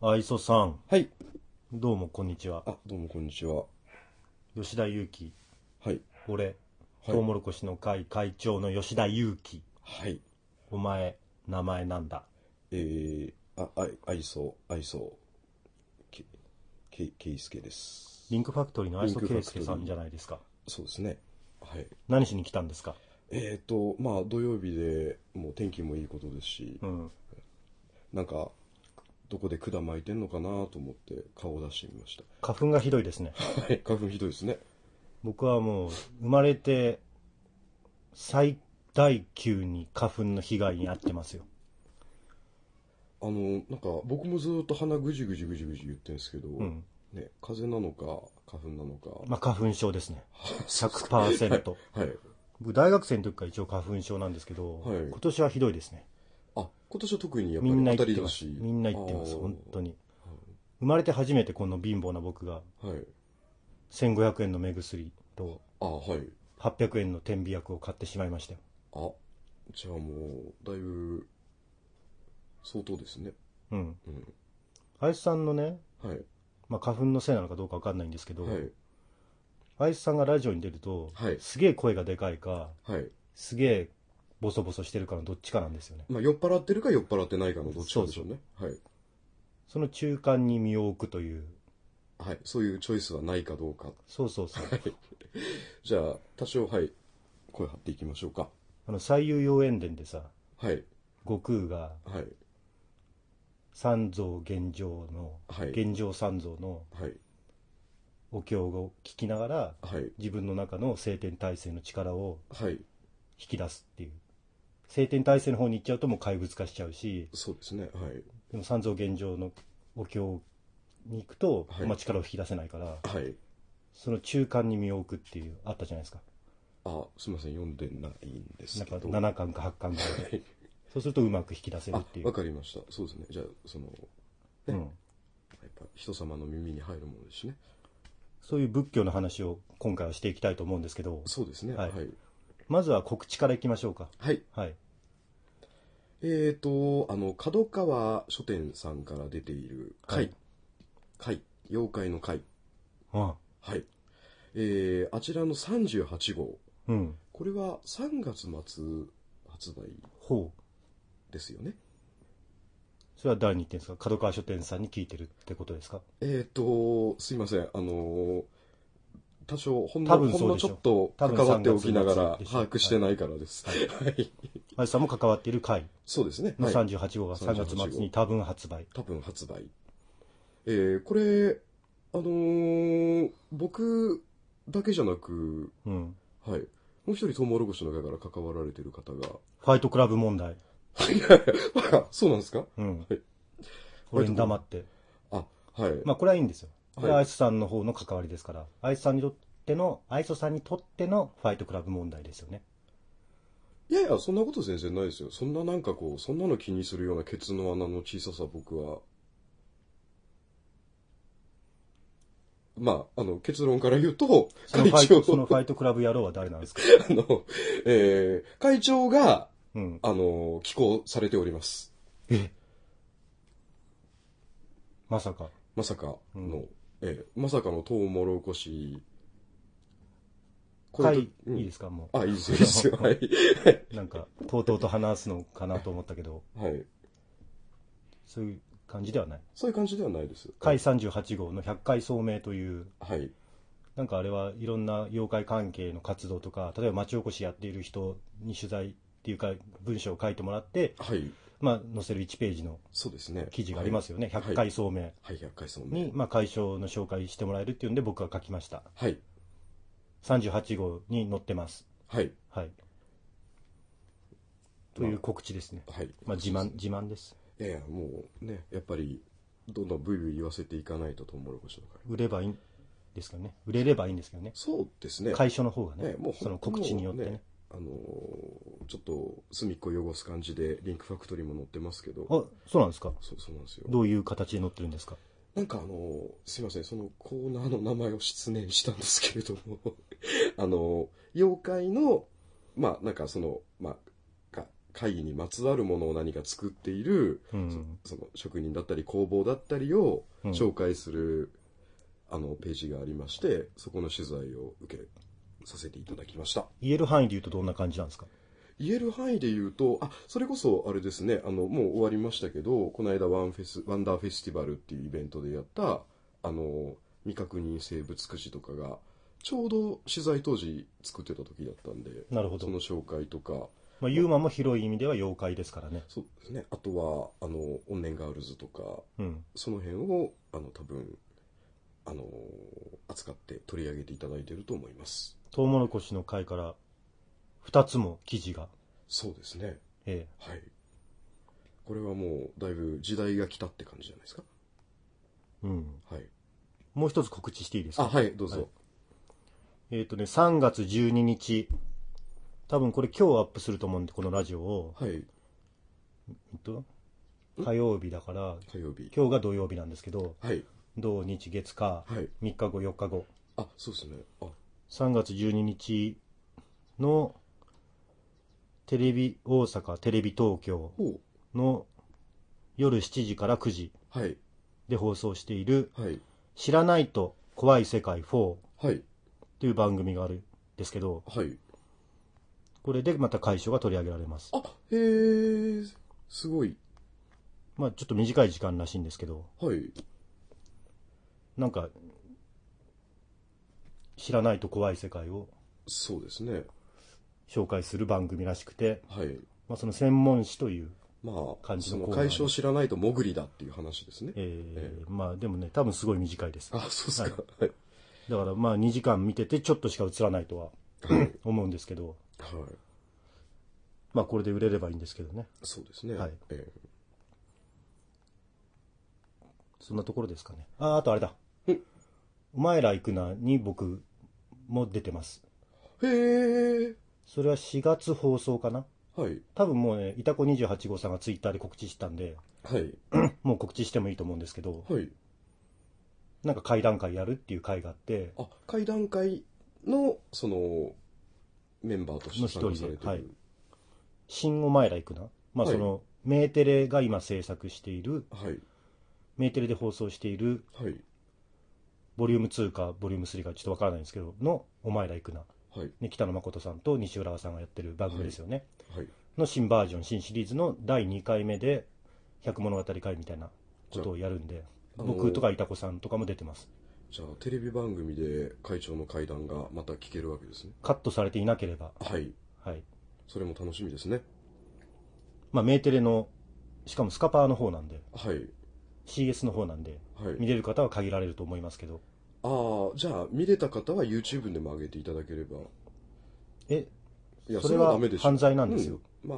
愛想さん、 はい。 どうもこんにちは。 どうもこんにちは。 吉田裕樹、 はい。 俺、 はい。 トウモロコシの会会長の吉田裕樹。 はい。 お前、名前なんだ？ 愛想、けいすけです。 リンクファクトリーの愛想リンクファ圭介さんクトリー。 じゃないですか。 そうですね。はい。 何しに来たんですか？ 土曜日でもう天気もいいことですし、 うん。 なんか、どこで管巻いてんのかなと思って顔を出してみまし花粉がひどいですね。 た。はい。花粉ひどいですね。 僕はもう、生まれて最大級に花粉の被害に遭ってますよ。 なんか僕もずっと鼻ぐじぐじぐじぐじ言ってるんですけど、 うん。 ね、風邪なのか花粉なのか。 まあ花粉症ですね。 そうですか。 100%。 はい。はい。 僕大学生の時から一応花粉症なんですけど、 はい。 今年はひどいですね。 今年は特にやっぱみんなり当た言ってます。 り年。 みんな言ってます。本当に。生まれて初めてこの貧乏な僕がはい。 1500円の目薬とはい。 800円の点鼻薬を買ってしまいましたよ。 あ、じゃあもう、だいぶ、相当ですね。 うん。 うん。 愛さんのね、 はい。 まあ、花粉のせいなのかどうかわかんないんですけど、 はい。 愛さんがラジオに出ると、 はい。 すげえ声がでかいか、 はい。 すげえボソボソしてるかのどっちかなんですよね。 まあ、酔っ払ってるか酔っ払ってないかのどっちかでしょうね。はい。 その中間に身を置くという。 はい。そういうチョイスはないかどうか。 そうそうそう。 はい。じゃあ、多少、はい。声張っていきましょうか。 西遊妖艶伝でさ、 はい。 悟空がはい。 三蔵玄奘の、 はい。 玄奘三蔵のはい。 お経を聞きながら、 はい。 自分の中の聖天体制の力をはい。 引き出すっていう。聖天体制の方に行っちゃうともう怪物化しちゃうし、 そうですね。はい。 でも三蔵玄奘のお経に行くと、 はい。 まあ、力を引き出せないから、 はい。 その中間に身を置くっていうあったじゃないですか。 すみません。読んでないんですなんかけど。 7巻か8巻ぐらいで。 はい。 そうするとうまく引き出せるっていう。 わかりました。そうですね。じゃあ、ね、 うん。 やっぱ人様の耳に入るものですしね。 そういう仏教の話を今回はしていきたいと思うんですけど、 そうですね。 はい。 はい。 まずは告知からいきましょうか。 はい。 はい。 角川書店さんから出ているはい。 妖怪の怪。 あはい。あちらの38号。 うん。 これは3月末発売ほう。 ですよね。 それは誰に言ってんですか？角川書店さんに聞いてるってことですか？ すいません。多少多分ほんのちょっそうでしょ。 と多分関わっておきなが 3 ら月でしょ。 把握してないからです。 はい。 はい。 愛さんも関わっている回そうですね。 のはい。 38号が3月末に多分発売。 多分発売。これ、僕だけじゃなく、 うん。 はい。もう一人トウモロコシの会から関わられてる方が。 ファイトクラブ問題。 そうなんですか？ うん。 はい。 俺に黙って。 はい。 まあこれはいいんですよ。これははい。 アイスさんの方の関わりですから。アイスさんにとっての、アイソさんにとってのファイトクラブ問題ですよね。 いやいや、そんなこと全然ないですよ。そんなそんなの気にするようなケツの穴の小ささ僕は。結論から言うと、 そのファイトクラブ野郎は誰なんですか？ あの、会長が、 うん。 寄稿されております。 え、まさか。 まさかうん。 の、まさかのトウモロコシ、これと、 いいですかもう。 いいですよ、いいですよ、はい。 なんか、とうとうと話すのかなと思ったけど、 はい。 そういう感じではない。 そういう感じではないです。 回38号の100回聡明という、 はい。 なんかあれはいろんな妖怪関係の活動とか、例えば町おこしやっている人に取材っていうか文章を書いてもらって、 はい。 まあ載せる1ページのそうですね。 記事がありますよね。 はい。 100回聡明はい、100回そうに、 ね。 まあ解消の紹介してもらえるっていうんで僕が書きました。 はい。 38号に載ってます。 はい。 はい。という告知ですね。 はい。 まあ自慢です。 いやいや、もうね、やっぱり、どんどんブイブイ言わせていかないとトウモロコシの会。 売ればいいんですけどね。売れればいいんですけどね。 そうですね。 解消の方がね、 もうその告知によってね。 ちょっと隅っこ汚す感じでリンクファクトリーも載ってますけど。 あ、そうなんですか？ そうなんですよ。 どういう形で載ってるんですか？ なんかすいません、そのコーナーの名前を失念したんですけれども妖怪の、まあ、なんかその、まあ、 会議にまつわるものを何か作っている、その職人だったり工房だったりを紹介する、ページがありまして、そこの取材を受けさせていただきました。 言える範囲で言うとどんな感じなんですか？ 言える範囲で言うと、それこそあれですね、もう終わりましたけど、この間ワンダーフェスティバルっていうイベントでやった、未確認生物くじとかが、ちょうど取材当時作ってた時だったんで、 なるほど。 その紹介とか。 ユーマも広い意味では妖怪ですからね。 そうですね。あとは、怨念ガールズとか、その辺を、多分、扱って取り上げていただいていると思います。 トウモロコシの会から2つも記事が。 そうですね。 はい。 これはもうだいぶ時代が来たって感じじゃないですか。はい。 もう一つ告知していいですか？ はい、どうぞ。 3月12日、多分これ今日アップすると思うんで、このラジオを。 はい。 火曜日だから、今日が土曜日なんですけど、 はい。 土日月火、3日後4日後。 そうですね。 3月12日のテレビ大阪、テレビ東京の夜7時から9時で放送している、知らないと怖い世界4という番組があるんですけど、これでまた回答が取り上げられます。 へー、すごい。 ちょっと短い時間らしいんですけど、なんか知らないと怖い世界をそうですね紹介する番組らしくて、その専門誌という感じのコーナーで、 その解消知らないと潜りだっていう話ですね。 でもね、多分すごい短いです。 そうですか。 だから2時間見ててちょっとしか映らないとは思うんですけど、これで売れればいいんですけどね。 そうですね。 そんなところですかね。あとあれだ。お前ら行くなに僕も出てます。 へー。 それは4月放送かな。多分もうね、いたこ28号さんがツイッターで告知したんで、もう告知してもいいと思うんですけど、なんか会談会やるっていう会があって、 会談会のそのメンバーとして参加されてる、 新お前ら行くな、そのメーテレが今制作している、メーテレで放送している、ボリューム2かボリューム3かちょっとわからないんですけどのお前ら行くな、北野誠さんと西浦さんがやってる番組ですよね、の新バージョン、新シリーズの第2回目で百物語会みたいなことをやるんで、僕とかいたこさんとかも出てます。 じゃあテレビ番組で会長の会談がまた聞けるわけですね。 カットされていなければ。 それも楽しみですね。 メーテレのしかもスカパーの方なんで、CS の方なんで、見れる方は限られると思いますけど。 じゃあ見れた方は YouTube でも上げていただければ。 それは犯罪なんですよ。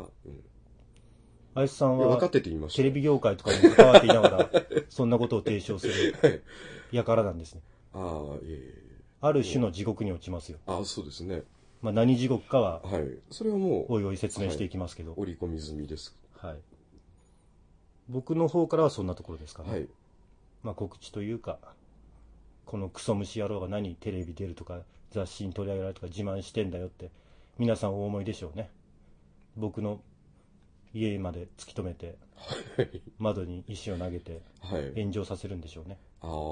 林さんはテレビ業界とかに関わっていながらそんなことを提唱する輩なんですね。ある種の地獄に落ちますよ。 そうですね。 何地獄かはそれはもうおいおい説明していきますけど、 織り込み済みです。 僕の方からはそんなところですかね。告知というか、このクソ虫野郎が何テレビ出るとか雑誌に取り上げられるとか自慢してんだよって皆さんお思いでしょうね。僕の家まで突き止めて、窓に石を投げて炎上させるんでしょうね。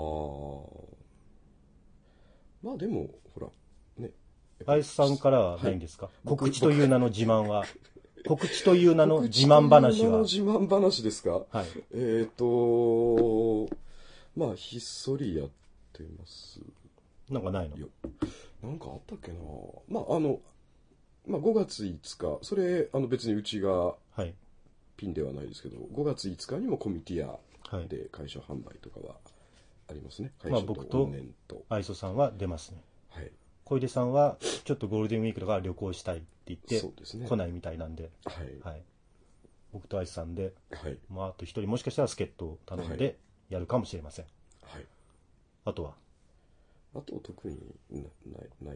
でもほらね、 林さんからはないんですか、告知という名の自慢は。告知という名の自慢話は。 自慢話ですか。ひっそりやってます。 なんかないの？ なんかあったっけな。5月5日、それ別にうちがピンではないですけど、5月5日にもコミティアで会社販売とかはありますね。 僕と愛想さんは出ますね。小出さんはちょっとゴールデンウィークとか旅行したいって言って来ないみたいなんで、僕と愛想さんで、あと一人もしかしたら助っ人を頼んでやるかもしれません。あとは特にないです。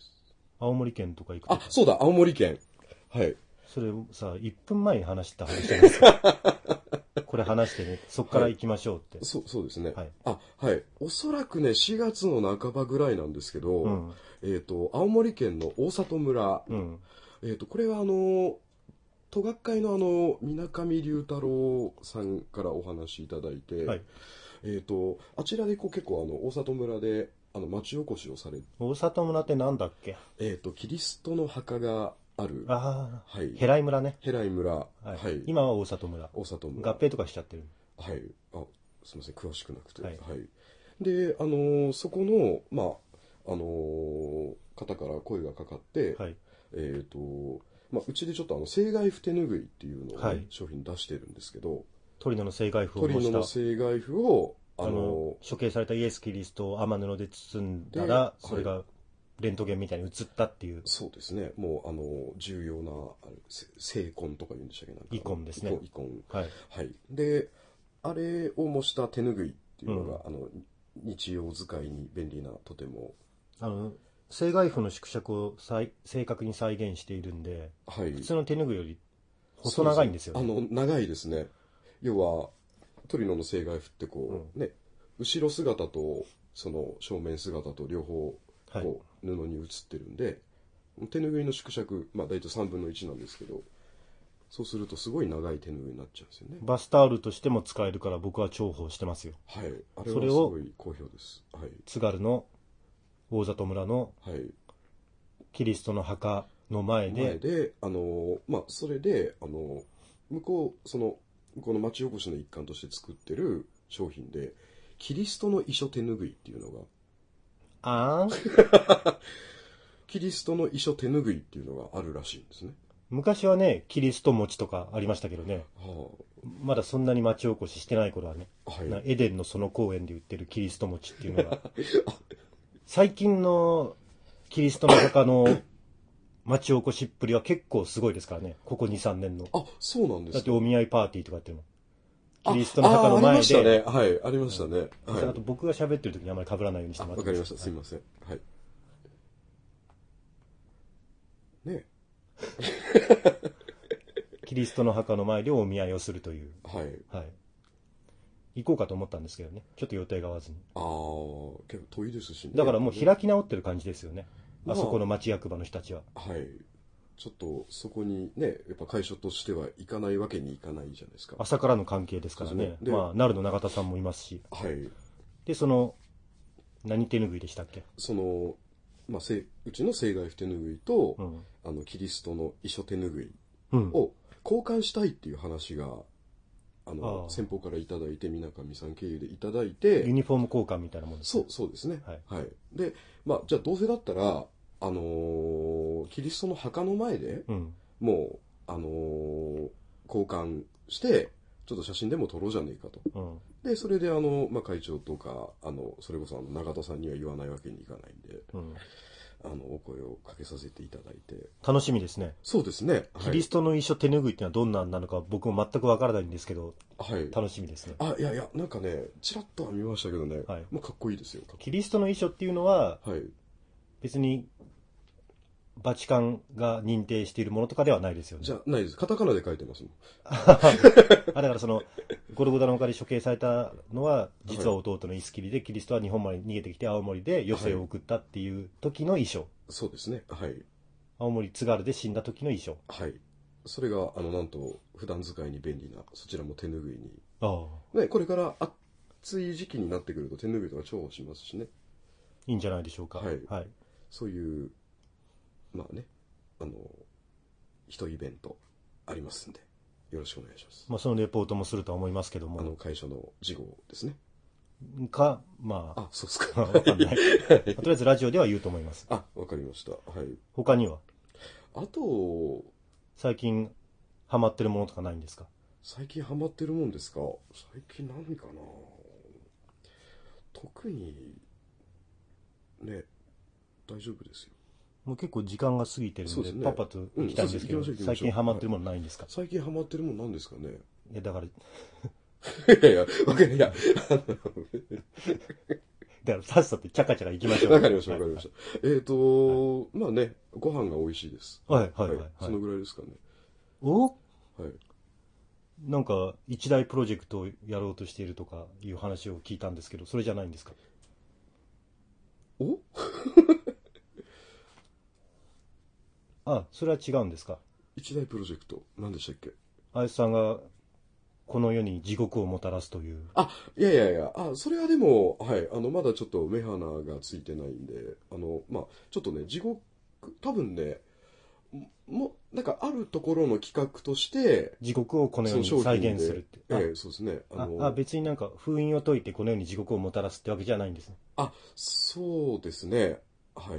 青森県とか行くとか。 そうだ、青森県。 それさ、1分前に話した話じゃないですか。これ話してね、そっから行きましょうって。 そうですね。おそらくね、4月の半ばぐらいなんですけど、青森県の大里村。これは都学会の水上龍太郎さんからお話いただいて、はい、あちらで結構大里村で町おこしをされて、 大里村ってなんだっけ？ キリストの墓がある、 はい、へらい村ね。 へらい村、はい、 今は大里村。 大里村。 合併とかしちゃってる。 はい。すみません、詳しくなくて。はい。で、そこの、方から声がかかって、はい、うちでちょっと青骸布手ぬぐいっていうのを、ね、はい、商品出してるんですけど、 トリノの青骸布を模した。 トリノの青骸布を、 処刑されたイエス・キリストを天布で包んだら、それがレントゲンみたいに映ったっていう。 そうですね。もう、重要な、聖痕とか言うんでしたっけ？なんかイコンですね。 イコン。 はい。 はい。で、あれを模した手ぬぐいっていうのが、日用使いに便利な、とても。 青骸布の縮尺を正確に再現しているんで、はい、普通の手ぬぐいより細長いんですよね。 長いですね。要は、トリノの青骸布ってね、後ろ姿と、その正面姿と両方、布に映ってるんで、手ぬぐいの縮尺、大体3分の1なんですけど、そうするとすごい長い手ぬぐいになっちゃうんですよね。 バスタオルとしても使えるから僕は重宝してますよ。 はい。あれはすごい好評です。はい。 津軽の大里村のキリストの墓の前で、 それで、向この町おこしの一環として作ってる商品で、キリストの遺書手ぬぐいっていうのが、キリストの遺書手ぬぐいっていうのがあるらしいんですね。 昔はね、キリスト餅とかありましたけどね、まだそんなに町おこししてない頃はね、はい、エデンの園公園で売ってるキリスト餅っていうのが、最近のキリストの墓の町おこしっぷりは結構すごいですからね、ここ2、3年の。 そうなんですか。 だってお見合いパーティーとかっていうの。キリストの墓の前で。ありましたね。はい、ありましたね。はい、 あと僕が喋ってる時にあまり被らないようにしてもらって。 わかりました。すいません。はい。ねキリストの墓の前でお見合いをするという。 はい。 はい。行こうかと思ったんですけどね。ちょっと予定が合わずに。 結構遠いですしね。 だからもう開き直ってる感じですよね。あそこの町役場の人たちは。 はい。ちょっとそこにね、やっぱ会社としては行かないわけにいかないじゃないですか。 朝からの関係ですからね。奈良の永田さんもいますし。 はい。 で、何手ぬぐいでしたっけ？ うちの青骸布手ぬぐいと、キリストの遺書手ぬぐいを交換したいっていう話が、先方からいただいて、水上さん経由でいただいて。 ユニフォーム交換みたいなもんですね。 そうですね。はい。で、じゃあどうせだったら、キリストの墓の前で、もう、交換して、ちょっと写真でも撮ろうじゃねえかと。で、それで会長とか、それこそ永田さんには言わないわけにいかないんで、お声をかけさせていただいて。 楽しみですね。 そうですね。 キリストの遺書手ぬぐいってのはどんなんなのか僕も全くわからないんですけど、はい、楽しみですね。 いや、なんかね、ちらっとは見ましたけどね、かっこいいですよ。 キリストの遺書っていうのは、別に、バチカンが認定しているものとかではないですよね。 じゃないです。カタカナで書いてますもん。 だからゴルゴダの丘で処刑されたのは、実は弟のイスキリで、キリストは日本まで逃げてきて青森で余生を送ったっていう時の遺書。 そうですね。はい。 青森津軽で死んだ時の遺書。 はい。それが、なんと、普段使いに便利な、そちらも手ぬぐいに。ね、これから暑い時期になってくると手ぬぐいとか重宝しますしね。 いいんじゃないでしょうか。 はい。そういう、一イベントありますんで、よろしくお願いします。 そのレポートもするとは思いますけども。 会社の事後ですね。 そうですか。 わかんない。とりあえずラジオでは言うと思います。 わかりました。はい。 他には？ あと、 最近ハマってるものとかないんですか？ 最近ハマってるもんですか？最近何かな？特に、ね、大丈夫ですよ。もう結構時間が過ぎてるんで、パパと行きたいんですけど、最近ハマってるものないんですか？ 最近ハマってるものなんですかね？ いや、だから。 いや、わかんない。いや。だからさっさとチャカチャカ行きましょう。 わかりました。ご飯が美味しいです。 はい。 そのぐらいですかね。 はい。 なんか、一大プロジェクトをやろうとしているとかいう話を聞いたんですけど、それじゃないんですか？それは違うんですか？ 一大プロジェクト。何でしたっけ？ 林さんが、この世に地獄をもたらすという。 いやいやいや、それはでも、はい、まだちょっと目鼻がついてないんで、ちょっとね、地獄、多分ね、なんかあるところの企画として、 地獄をこの世に再現するって。 そうですね。 別になんか封印を解いてこの世に地獄をもたらすってわけじゃないんですね。 そうですね。はい。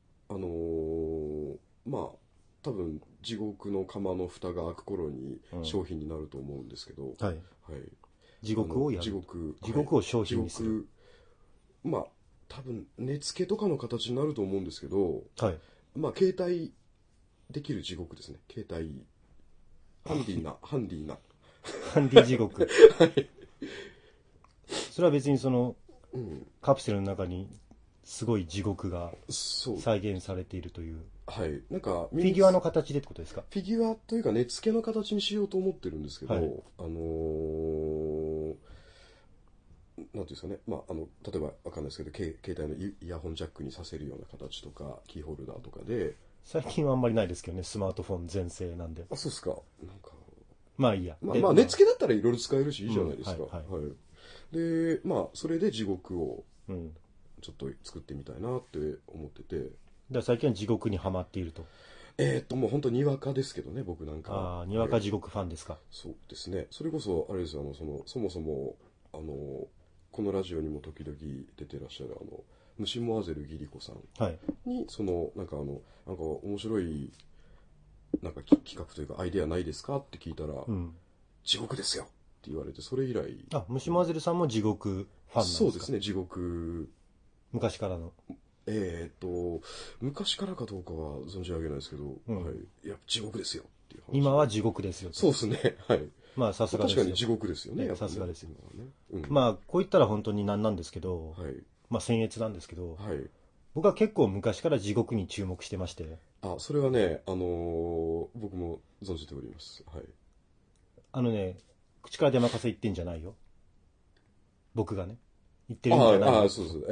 多分、地獄の釜の蓋が開く頃に商品になると思うんですけど、 はい。地獄をやる。地獄を商品にする。 多分、値付けとかの形になると思うんですけど、 はい。 携帯できる地獄ですね。携帯、ハンディな。 ハンディ地獄。はい。それは別にカプセルの中にすごい地獄が再現されているという。 はい。なんか、 フィギュアの形でってことですか？ フィギュアというか値付けの形にしようと思ってるんですけど、なんていうんですかね。例えばわかんないですけど、携帯のイヤホンジャックにさせるような形とか、キーホルダーとかで。 最近はあんまりないですけどね、スマートフォン全盛なんで。 そうっすか。なんか。 まあいいや。 値付けだったらいろいろ使えるし、いいじゃないですか。はい。で、それで地獄を、ちょっと作ってみたいなって思ってて。 最近は地獄にはまっていると。 もう本当にわかですけどね、僕なんか。 にわか地獄ファンですか。 そうですね。それこそ、あれですよ、そもそも、このラジオにも時々出てらっしゃる、ムシモアゼルギリコさんに、なんか面白い、なんか企画というかアイデアないですかって聞いたら、地獄ですよって言われて、それ以来。 ムシモアゼルさんも地獄ファンなんですか？ そうですね、地獄。 昔からの。 昔からかどうかは存じ上げないですけど、はい。いや、地獄ですよっていう話。 今は地獄ですよ。 そうですね、はい。 さすがですよ。 確かに地獄ですよね、 さすがですよ。 こう言ったら本当になんですけど、僭越なんですけど、僕は結構昔から地獄に注目してまして。 それはね、僕も存じております。はい。 口から出まかせ言ってんじゃないよ。僕がね。言ってるんじゃないよ。 そうそう。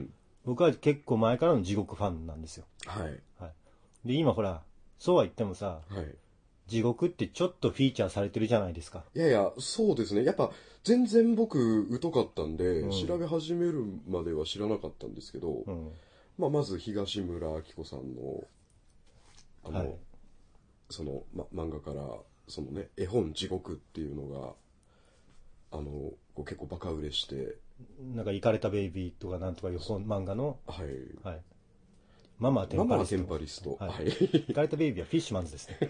僕は結構前からの地獄ファンなんですよ。 はい。 で、今ほら、そうは言ってもさ、地獄ってちょっとフィーチャーされてるじゃないですか。 いやいや、そうですね。やっぱ、全然僕、疎かったんで、調べ始めるまでは知らなかったんですけど、まず東村明子さんの、漫画から、絵本地獄っていうのが、結構バカ売れして、 なんか、イカれたベイビーとかなんとかいう漫画の、ママはテンパリスト。イカれたベイビーはフィッシュマンズですね。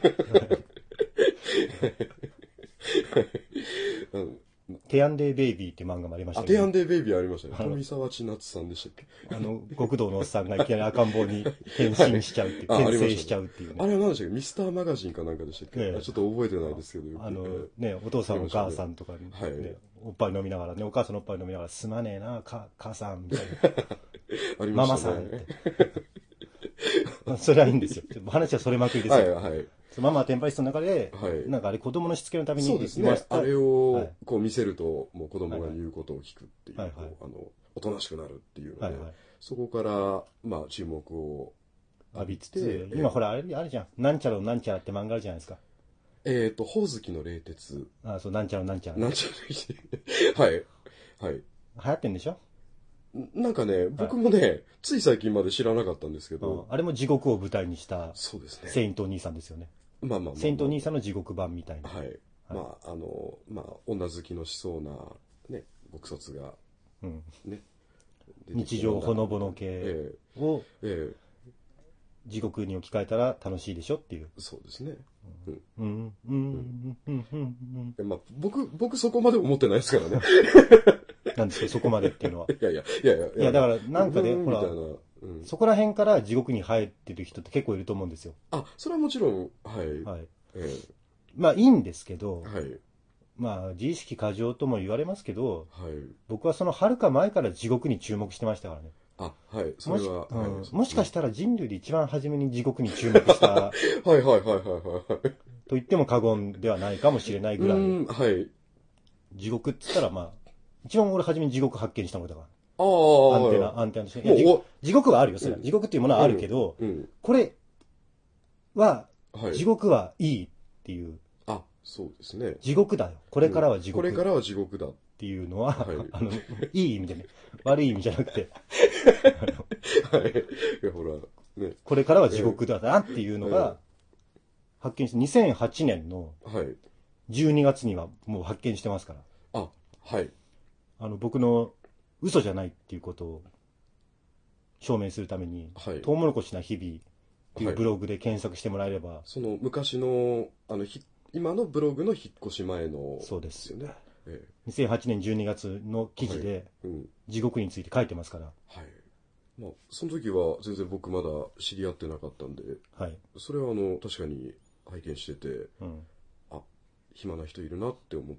テアンデーベイビーって漫画もありましたね。 テアンデーベイビーありましたね。富澤千夏さんでしたっけ？ 極道のおっさんがいきなり赤ん坊に変身しちゃうっていう、転生しちゃうっていうね。 あれは何でしたっけ？ミスターマガジンかなんかでしたっけ？ちょっと覚えてないですけど。 お父さんお母さんとかにおっぱい飲みながらね、お母さんのおっぱい飲みながら、すまねえな、母さん、みたいな。ママさんって。それはいいんですよ。話はそれまくりですよ。ママはテンパリストの中で、なんかあれ子供のしつけのために。 そうですね。あれをこう見せると、もう子供が言うことを聞くっていう、おとなしくなるっていうので、そこから、注目を浴びつつ、今ほら、あれじゃん。なんちゃらのなんちゃらって漫画あるじゃないですか。 ほおずきの冷徹。 そう、なんちゃらなんちゃら。 なんちゃら。はい。 流行ってんでしょ？ なんかね、僕もね、つい最近まで知らなかったんですけど。 あれも地獄を舞台にした、 そうですね。 セイントお兄さんですよね。セイントお兄さんの地獄版みたいな。 女好きのしそうな、ね、極卒が、ね。 日常ほのぼの系を、地獄に置き換えたら楽しいでしょっていう。 そうですね。僕そこまで思ってないですからね。 なんですか、そこまでっていうのは。 いや、 だから、なんかね、ほら、そこら辺から地獄に入ってる人って結構いると思うんですよ。 それはもちろん、はい。 いいんですけど、自意識過剰とも言われますけど、僕はその遥か前から地獄に注目してましたからね。 それは、 もしかしたら人類で一番初めに地獄に注目した、と言っても過言ではないかもしれないぐらい、地獄って言ったら一番俺初めに地獄発見したものだから。アンテナとして。地獄はあるよ、それは。地獄っていうものはあるけど、これは、 はい、 地獄はいいっていう。 あ、そうですね。 地獄だよ。これからは地獄。 これからは地獄だ。 っていうのは、 はい、 いい意味でね、悪い意味じゃなくて、 はい。いや、ほら、ね。 これからは地獄だなっていうのが、発見して、2008年の12月にはもう発見してますから。 あ、はい。 僕の嘘じゃないっていうことを証明するために、 はい、 トウモロコシな日々っていうブログで検索してもらえれば、 その昔の、今のブログの引っ越し前の、 そうですよね。 2008 年12月の記事で、地獄について書いてますから。 はい。まあ、その時は全然僕まだ知り合ってなかったんで、 はい。 それは確かに拝見してて、あ、暇な人いるなって思って。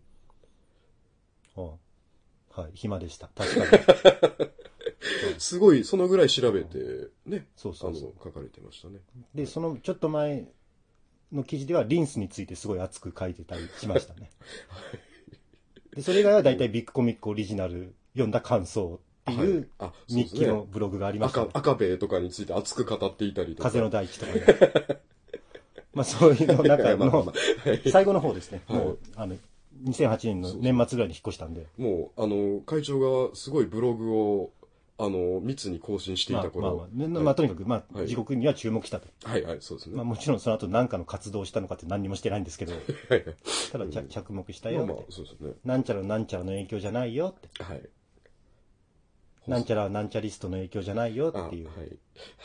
はい、暇でした。確かに。 すごい、そのぐらい調べて、ね、そう書かれてましたね。 で、そのちょっと前の記事ではリンスについてすごい熱く書いてたりしましたね。でそれ以外は大体ビッグコミックオリジナル読んだ感想っていう日記のブログがありました、ね。 赤兵衛とかについて熱く語っていたりとか。 風の大地とかね。まあそういうの中の最後の方ですね。もう2008年の年末ぐらいに引っ越したんで。 もう会長がすごいブログを密に更新していた頃。 まあとにかく地獄には注目したと。 はいはい、そうですね。 まあもちろんその後何かの活動をしたのかって何にもしてないんですけど。ただ着目したよって。 そうですね。 なんちゃらなんちゃらの影響じゃないよって。はい。なんちゃらなんちゃリストの影響じゃないよっていう。はい。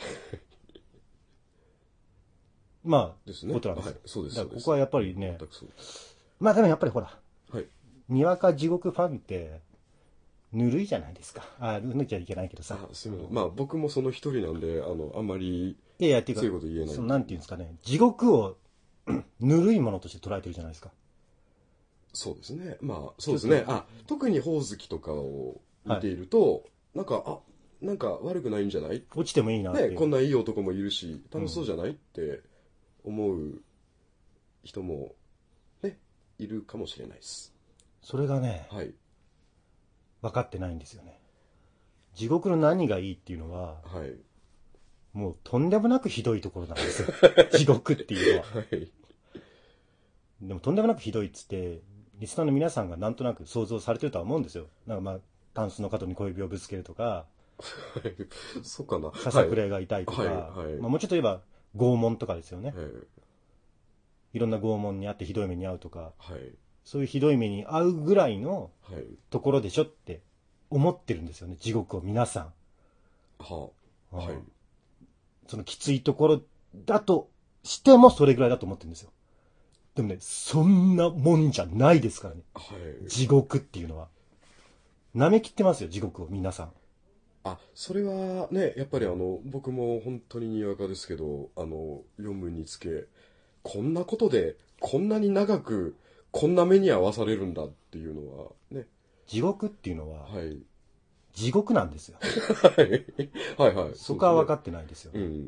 まあ、ことなんですよ。そうです。ここはやっぱりね。まあでもやっぱりほら。はい。にわか地獄ファンって、ぬるいじゃないですか。ぬるいじゃいけないけどさ。 まあ僕もその一人なんで、あんまり、 いやっていうか、 そういうこと言えない。 なんていうんですかね。地獄をぬるいものとして捉えてるじゃないですか。 そうですね。まあ、そうですね。特にほおずきとかを見ていると、なんか悪くないんじゃない？ 落ちてもいいなって。 ね、こんないい男もいるし、楽しそうじゃないって思う人も、ね、いるかもしれないです。 それがね、はい。分かってないんですよね。地獄の何がいいっていうのは、はい。もうとんでもなくひどいところなんですよ。地獄っていうのは。はい。でもとんでもなくひどいっつって、リスナーの皆さんがなんとなく想像されてるとは思うんですよ。なんかタンスの角に小指をぶつけるとか、 そうかな。 ささくれが痛いとか、もうちょっと言えば拷問とかですよね。いろんな拷問にあってひどい目に遭うとか、そういうひどい目に遭うぐらいのところでしょって思ってるんですよね、地獄を皆さん。そのきついところだとしてもそれぐらいだと思ってるんですよ。でもね、そんなもんじゃないですからね。地獄っていうのは。舐めきってますよ、地獄を皆さん。 それはね、やっぱり僕も本当ににわかですけど、読むにつけ、こんなことで、こんなに長く、こんな目に遭わされるんだっていうのはね。 地獄っていうのは、はい、地獄なんですよ。はいはい。そこは分かってないですよ、ね。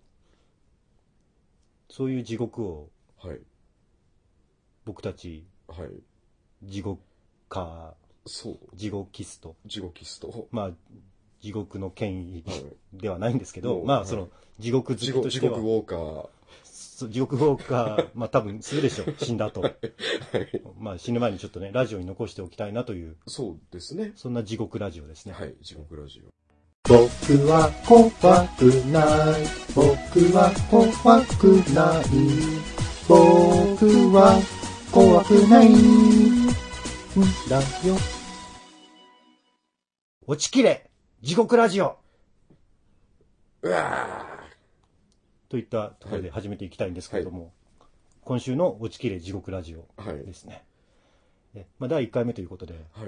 そういう地獄を、はい、僕たち、はい、地獄か、地獄キスト。 地獄キスト。 まあ、地獄の権威ではないんですけど、まあ、その、地獄好きとしては。 地獄ウォーカー。 地獄ウォーカー、まあ多分するでしょう、死んだ後。はい、まあ死ぬ前にちょっとね、ラジオに残しておきたいなという。 そうですね。 そんな地獄ラジオですね。 はい、地獄ラジオ。 僕は怖くない。僕は怖くない。僕は怖くないんだよ。 落ちきれ地獄ラジオ。 うわーといったところで始めていきたいんですけれども、はい、今週の落ちきれ地獄ラジオですね。はい、まあ、第1回目ということで、はい、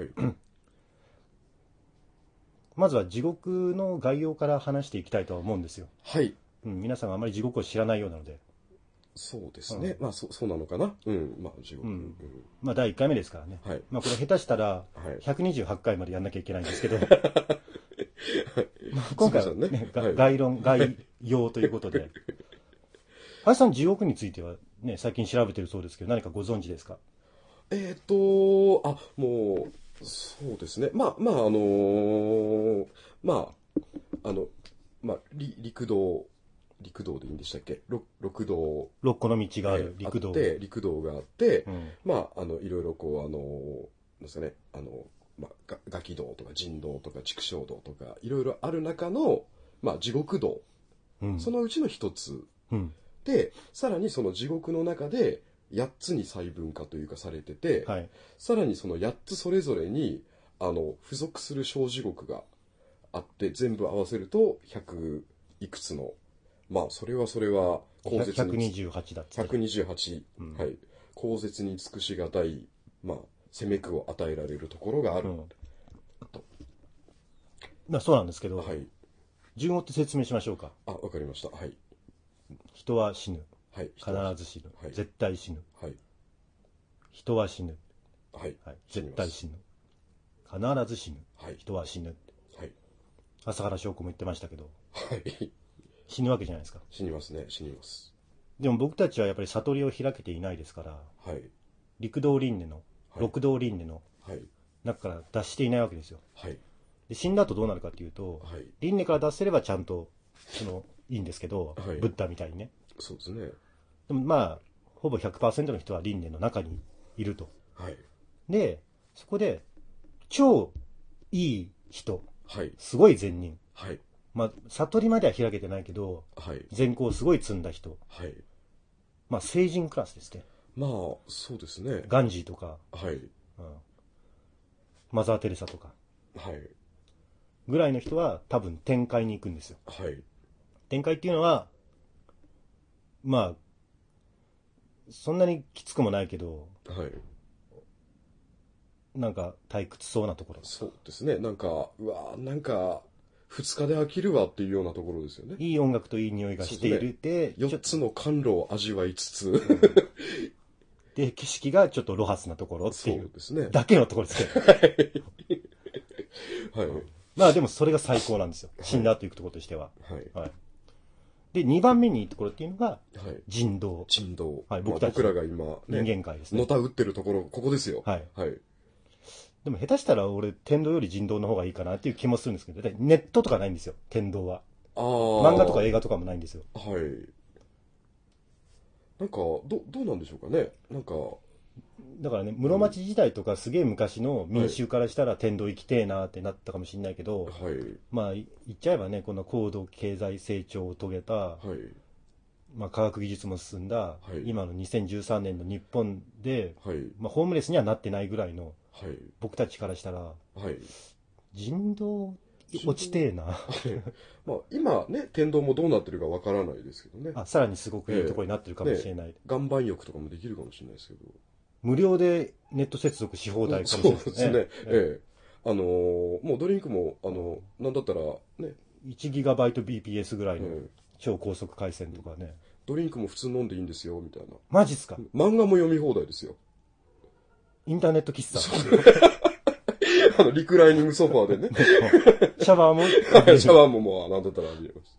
まずは地獄の概要から話していきたいとは思うんですよ。はい。皆さんがあまり地獄を知らないようなので。 そうですね。まあそうなのかな。まあ地獄。 まあ第1回目ですからね。はい。まあこれ下手したら128回までやんなきゃいけないんですけど。今回はね、概要ということで。林さん、地獄についてはね、最近調べてるそうですけど、何かご存知ですか？ もう、そうですね。陸道陸道でいいんでしたっけ、六道。 六個の道がある陸道。 陸道があって、 うん、 まあ、いろいろこう、なんですかね、まあ、ガキ道とか人道とか畜生道とか、いろいろある中の、まあ、地獄道。 うん、 そのうちの一つ。 うん、 で、さらにその地獄の中で、8つに細分化というかされてて、 はい、 さらにその8つそれぞれに、付属する小地獄があって、全部合わせると100いくつの、まあ、それは、 口絶に。128だっつって。 128、うん、はい。口絶に尽くしがたい、まあ、責め苦を与えられるところがある。 そうなんですけど、 はい。 順を追って説明しましょうか。 わかりました。はい。 人は死ぬ。 はい。 必ず死ぬ。 はい、 絶対死ぬ。 はい。 人は死ぬ。 はい。 はい、絶対死ぬ。必ず死ぬ。 はい。 人は死ぬ。 はい。 朝原翔子も言ってましたけど。 はい。 死ぬわけじゃないですか。 死にますね。死にます。 でも僕たちはやっぱり悟りを開けていないですから、 はい。 陸道輪廻の、はい、六道輪廻の中から脱していないわけですよ。はい。で死んだ後どうなるかっていうと、はい、輪廻から脱せればちゃんといいんですけど、はい、ブッダみたいにね。 そうですね。 でもまあほぼ 100% の人は輪廻の中にいると。はい。でそこで超いい人、はい、すごい善人、はい、まあ悟りまでは開けてないけど、はい、善行をすごい積んだ人、はい、まあ聖人クラスですね。 まあそうですね。 ガンジーとか、はい、うん、マザー・テレサとか、はい、ぐらいの人は多分天界に行くんですよ。はい、天界っていうのはまあそんなにきつくもないけど、はい、なんか退屈そうなところ。 そうですね。なんかなんか2日で飽きるわっていうようなところですよね。 いい音楽といい匂いがしているで、 4つの甘露を味わいつつ、うん、 で景色がちょっとロハスなところっていうだけのところですけど、はい、まあでもそれが最高なんですよ。死んだ後行くところとしては。はいはい、で2番目にいいところっていうのが人道。 人道。 はい、 僕らが今、 ね、人間界ですね。 のたうってるところ、ここですよ。はい。はい。 でも下手したら俺天道より人道の方がいいかなっていう気もするんですけど、ネットとかないんですよ、天道は。漫画とか映画とかもないんですよ。 はい。なんかどうなんでしょうかね。なんかだからね、室町時代とかすげえ昔の民衆からしたら天道行きてえなってなったかもしれないけど、はい、まあ言っちゃえばね、この高度経済成長を遂げた、はい、まあ科学技術も進んだ、はい、今の2013年の日本で、はい、まあホームレスにはなってないぐらいの、はい、僕たちからしたら、はい、人道落ちてえな。 まあ今ね、天道もどうなってるかわからないですけどね。 さらにすごくいいところになってるかもしれない。 岩盤浴とかもできるかもしれないですけど。 無料でネット接続し放題かもしれないですね。そうですね。もうドリンクも、なんだったらね。 1ギガバイト BPS ぐらいの超高速回線とかね。 ドリンクも普通飲んでいいんですよ、みたいな。 マジっすか？ 漫画も読み放題ですよ。 インターネット喫茶。 リクライニングソファーでね。 シャワーもシャワーももう、なんだったらあります。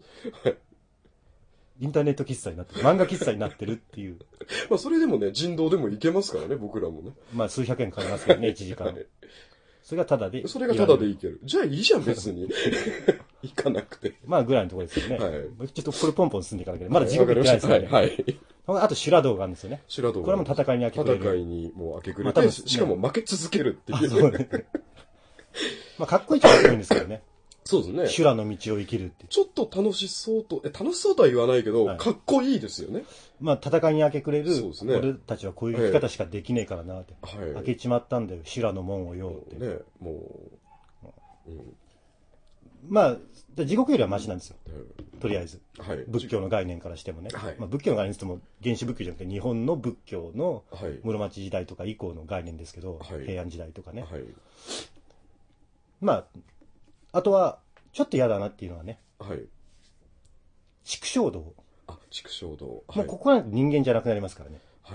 はい。 インターネット喫茶になってる。漫画喫茶になってるっていう。 まあそれでもね、人道でも行けますからね、僕らもね。 まあ数百円かかりますけどね、1時間。はい、それがタダで。 それがタダで行ける。じゃあいいじゃん、別に。行かなくて。 まあぐらいのところですよね。はい。ちょっとこれポンポン進んでいかなきゃ。まだ地獄行ってないですからね。はい。あと修羅道があるんですよね。 修羅道。 これも戦いに明け暮れる。 戦いにもう明け暮れて、しかも負け続けるっていう。そうね。 まあかっこいいっちゃかっこいいんですけどね。 そうですね。 修羅の道を生きるって。 ちょっと楽しそうとは言わないけど、はい、かっこいいですよね。 まあ戦いに明け暮れる、そうですね、俺たちはこういう生き方しかできねえからなって。はい、開けちまったんだよ、修羅の門をよって。ね、もう。うん、まあ、地獄よりはマシなんですよ。とりあえず。はい、仏教の概念からしてもね。はい、まあ、仏教の概念って言っても、原始仏教じゃなくて、日本の仏教の室町時代とか以降の概念ですけど、はい、平安時代とかね。はい、まあ、あとは、ちょっと嫌だなっていうのはね。はい。畜生道。 畜生道。 はい、もうここは人間じゃなくなりますからね。はい。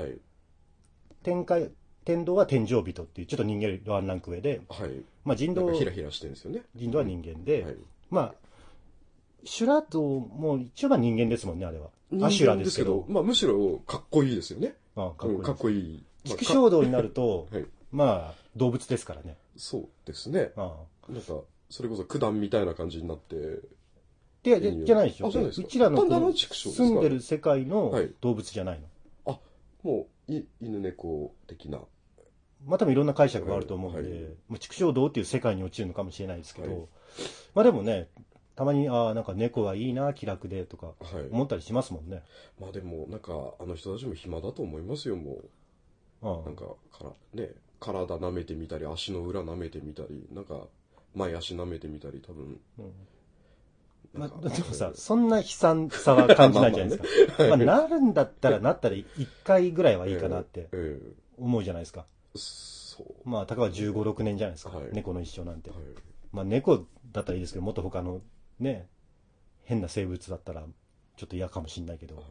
天道は天上人っていう、ちょっと人間よりワンランク上で。はい。まあ人道。 ヒラヒラしてるんですよね。 人道は人間で。はい。まあ、修羅道も一応は人間ですもんね、あれは。アシュラですけど。 まあむしろかっこいいですよね。 かっこいい。 かっこいい。 畜生道になると、はい、まあ動物ですからね。 そうですね。なんか、それこそ九段みたいな感じになって。 じゃないでしょ。うちらの住んでる世界の動物じゃないの。 あ、もう、犬猫的な。 まあ多分いろんな解釈があると思うんで、畜生道っていう世界に落ちるのかもしれないですけど、まあでもね、たまに、なんか猫はいいな、気楽でとか思ったりしますもんね。 まあでも、なんか、あの人たちも暇だと思いますよ、もう。なんか、体舐めてみたり、足の裏舐めてみたり、なんか、前足舐めてみたり、多分。 まあ、でもさ、そんな悲惨さは感じないじゃないですか。まあ、なるんだったらなったら1回ぐらいはいいかなって思うじゃないですか。まあ、たかが15、6年じゃないですか。猫の一生なんて。まあ、猫だったらいいですけど、もっと他のね、変な生物だったらちょっと嫌かもしれないけど。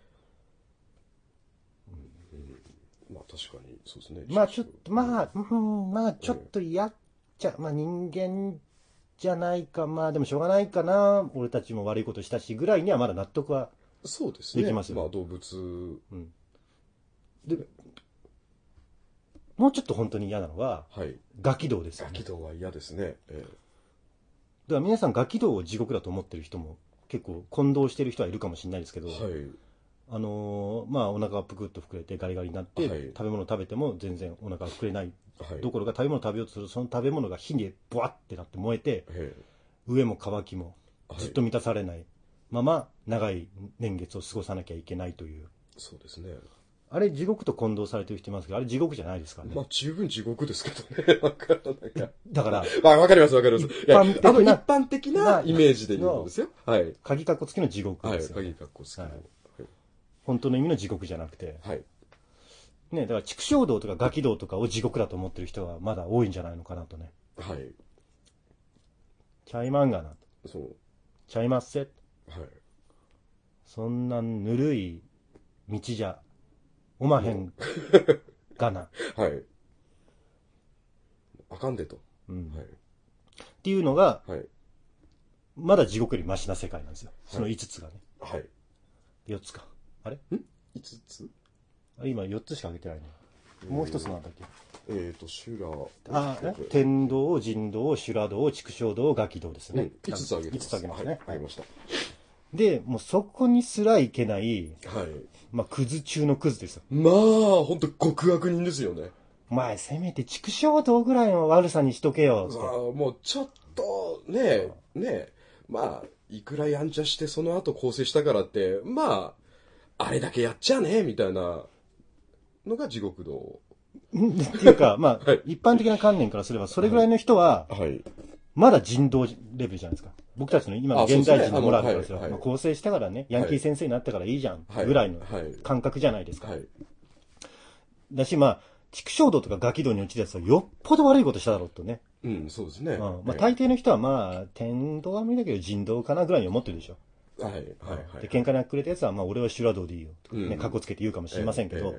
まあ、確かに、そうですね。 まあ、ちょっと、まあ、ちょっと嫌っちゃ、まあ、人間じゃないか、まあ、でもしょうがないかな、俺たちも悪いことしたしぐらいにはまだ納得はできますよ。 まあ、動物。 で、もうちょっと本当に嫌なのは、ガキ道ですよね。 ガキ道は嫌ですね。 だから皆さんガキ道を地獄だと思ってる人も結構混同してる人はいるかもしれないですけど、まあお腹がぷくっと膨れてガリガリになって、食べ物食べても全然お腹が膨れない、どころか食べ物食べようとするとその食べ物が火にボワッてなって燃えて、上も乾きもずっと満たされないまま長い年月を過ごさなきゃいけないという。 そうですね。 あれ地獄と混同されてる人いますけど、あれ地獄じゃないですからね。 まあ十分地獄ですけどね。 だから、 まあわかりますわかります。一般的なイメージで言うとですよ。 鍵括弧付きの地獄ですよ。 鍵括弧付きの。 本当の意味の地獄じゃなくて。ね、だから畜生道とかガキ道とかを地獄だと思ってる人はまだ多いんじゃないのかなとね。ちゃいまんがな。ちゃいまっせ。そんなぬるい道じゃおまへんがな。 あかんでと。 っていうのが、まだ地獄よりマシな世界なんですよ。その5つがね。4つか。あれ ?5 つ今4つしか挙げてないね。もう一つなんだっけ。 修羅。 天道、人道、修羅道、畜生道、ガキ道ですね。 5つ挙げてます。 5つ挙げますね。 ありました。 で、もうそこにすらいけない、まあ、クズ中のクズですよ。 まあ、ほんと極悪人ですよね。 お前、せめて畜生道ぐらいの悪さにしとけよ。 もうちょっと、まあ、いくらやんちゃしてその後更生したからって、まあ、あれだけやっちゃねみたいなのが地獄道。 っていうか、まあ、一般的な観念からすれば、それぐらいの人は、まだ人道レベルじゃないですか。僕たちの今の現代人のモラルからすれば、更生したからね、ヤンキー先生になったからいいじゃん、ぐらいの感覚じゃないですか。だし、まあ、畜生道とかガキ道に落ちるやつはよっぽど悪いことしただろうとね。 そうですね。 まあ、大抵の人はまあ、天道は無理だけど人道かなぐらいに思ってるでしょ。で、喧嘩にくれたやつは、まあ、俺は修羅道でいいよ。ね、かっこつけて言うかもしれませんけど、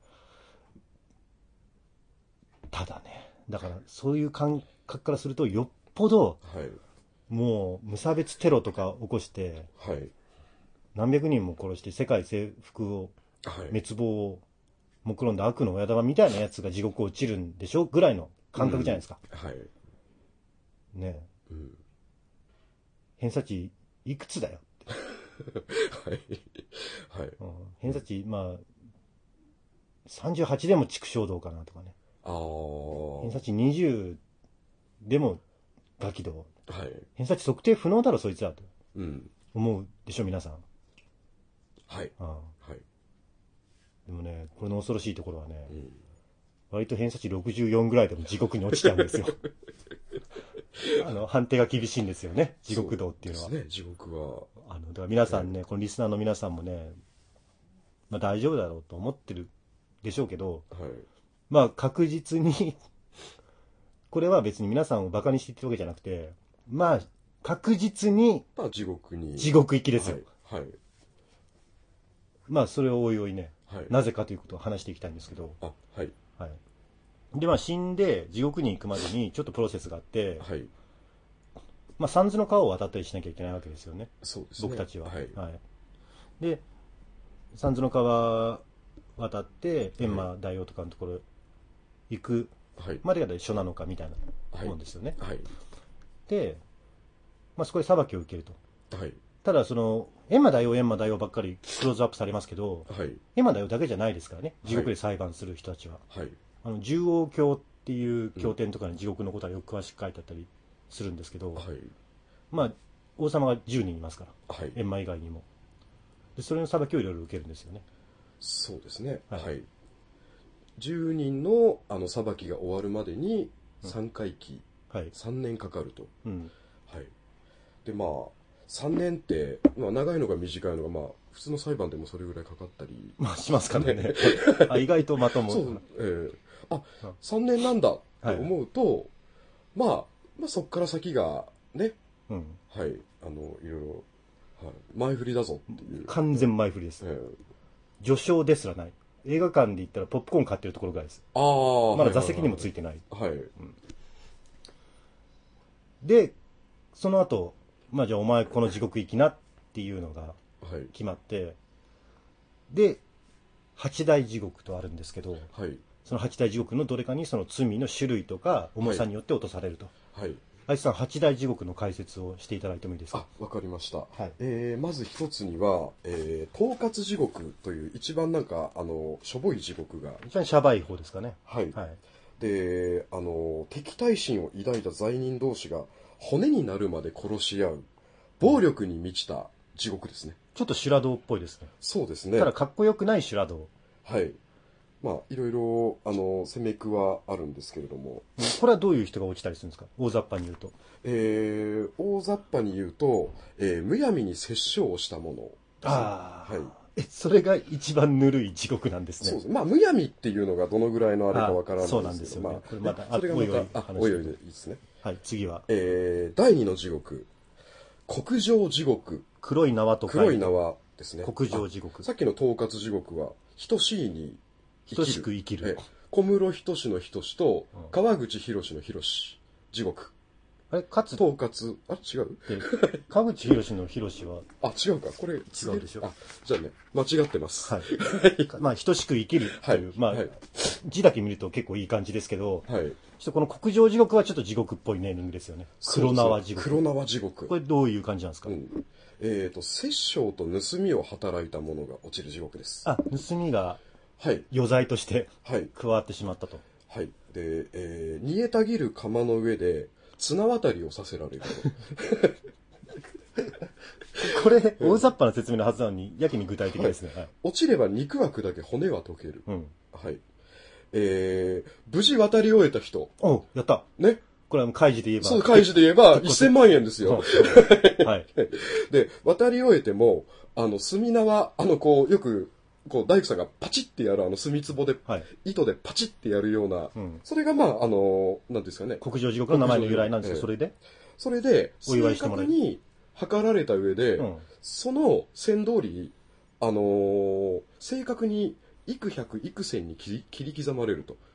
ただね、だからそういう感覚からするとよっぽど、もう無差別テロとか起こして、何百人も殺して世界征服を、滅亡を目論んだ悪の親玉みたいなやつが地獄落ちるんでしょぐらいの感覚じゃないですか。ねえ、偏差値いくつだよって偏差値まあ38でも畜生道かなとかね。偏差値20でもガキ道。偏差値測定不能だろそいつらと思うでしょ皆さん。でもね、これの恐ろしいところはね、割と偏差値64ぐらいでも地獄に落ちちゃうんですよ。判定が厳しいんですよね、地獄道っていうのは。 地獄は。 だから皆さんね、このリスナーの皆さんもね、まあ大丈夫だろうと思ってるでしょうけど、まあ確実にこれは別に皆さんをバカにして言ってるわけじゃなくて、まあ確実に地獄行きですよ。まあそれをおいおいね、なぜかということを話していきたいんですけど、でまあ死んで地獄に行くまでにちょっとプロセスがあって、まあ三途の川を渡ったりしなきゃいけないわけですよね。僕たちは。で三途の川渡って閻魔大王とかのところ行くまでが一緒なのかみたいなもんですよね。で、まあ、そこで裁きを受けると。 ただ閻魔大王ばっかりクローズアップされますけど、 はい。 閻魔大王だけじゃないですからね、地獄で裁判する人たちは。 はい。 十王経っていう経典とかに地獄のことはよく詳しく書いてあったりするんですけど、 はい。 まあ、王様が10人いますから、 はい。 閻魔以外にも。で、それの裁きをいろいろ受けるんですよね。 そうですね。 ははいい。10人の裁きが終わるまでに3回期、 はい。 3年かかると。 うん。 はい。で、まあ、3年って、まあ、長いのか短いのか、まあ、普通の裁判でもそれぐらいかかったり。 まあ、しますからね。意外とまとも。 そう、3年なんだって思うと、まあ、そっから先が、ね、 うん。 はい、いろいろ、はい、前振りだぞっていう。 完全前振りです。序章ですらない。映画館で言ったらポップコーン買ってるところぐらいです。まだ座席にもついてない。 はい。 で、その後、まあじゃあお前この地獄行きなっていうのが決まって、で、八大地獄とあるんですけど、 はい。 その八大地獄のどれかにその罪の種類とか重さによって落とされると。 はい。 愛知さん、八大地獄の解説をしていただいてもいいですか？ わかりました。 はい。 まず一つには、統括地獄という一番なんか、しょぼい地獄が。 一番シャバい方ですかね。 はい。 はい。 で、敵対心を抱いた罪人同士が骨になるまで殺し合う、暴力に満ちた地獄ですね。 ちょっと修羅道っぽいですね。 そうですね。 ただかっこよくない修羅道。 はい。まあ、いろいろ、攻めくはあるんですけれども。 これはどういう人が落ちたりするんですか？大雑把に言うと。 大雑把に言うと、むやみに殺生をしたもの、ね。 ああ。 はい。 それが一番ぬるい地獄なんですね。 そうです。まあ、むやみっていうのがどのぐらいのあれかわからないんですけど。 そうなんですよね。 まあ、 これまた、 それがまた、おいおいでいいですね。 はい、次は。 第二の地獄。黒上地獄。 黒い縄と書いて黒い縄ですね。 黒上地獄。 さっきの統括地獄は、等しいに等しく生きる。 小室等しの等しと、川口博の博し、地獄。 あれ、かつ、 統括、違う川口博の博は、 違うか。これ、違うでしょ。 じゃあね、間違ってます。 はい。まあ、等しく生きるっていう、まあ、字だけ見ると結構いい感じですけど、はい。ちょっとこの黒上地獄はちょっと地獄っぽいネーミングですよね。黒縄地獄。 黒縄地獄。 これどういう感じなんですか？ 殺生と盗みを働いた者が落ちる地獄です。 盗みが、 はい。 余罪として、加わってしまったと。 はい。で、煮えたぎる釜の上で、綱渡りをさせられると。 これ、大雑把な説明のはずなのに、やけに具体的ですね。 落ちれば肉は砕け、骨は溶ける。 うん。 はい。無事渡り終えた人。 やった。 ね。 これは開示で言えば。 そう、開示で言えば、1000万円ですよ。 はい。 で、渡り終えても、墨縄、よく、大工さんがパチってやる墨壺で、糸でパチってやるような、それがまあ、なんですかね。 黒上地獄の名前の由来なんですけど、それでお祝いしてもらう。正確に測られた上で、その線通り、正確に幾百幾千に切り刻まれると。